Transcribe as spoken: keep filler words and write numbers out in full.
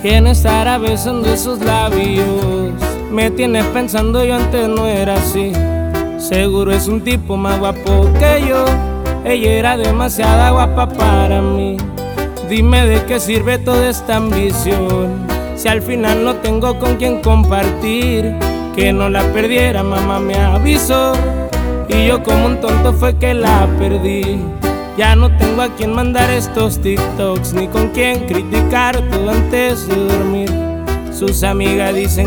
¿Quién estará besando esos labios? Me tienes pensando, yo antes no era así. Seguro es un tipo más guapo que yo. Ella era demasiada guapa para mí. Dime de qué sirve toda esta ambición si al final no tengo con quien compartir. Que no la perdiera, mamá me avisó, y yo como un tonto fue que la perdí. Ya no tengo a quien mandar estos TikToks, ni con quien criticar todo antes de dormir. Sus amigas dicen